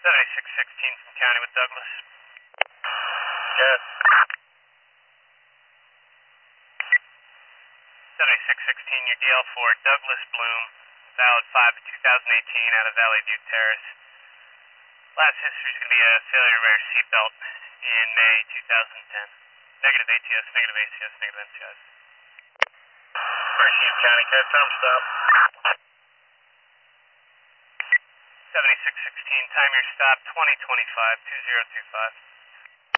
7616 from County with Douglas. Jet. 7616, your DL for Douglas Bloom, valid 5 of 2018 out of Valley View Terrace. Last history is going to be a failure of rear seatbelt in May 2010. Negative ATS, negative ACS, negative NCS. Mercy County, can I time stop? 7616, time your stop 2025, 2025.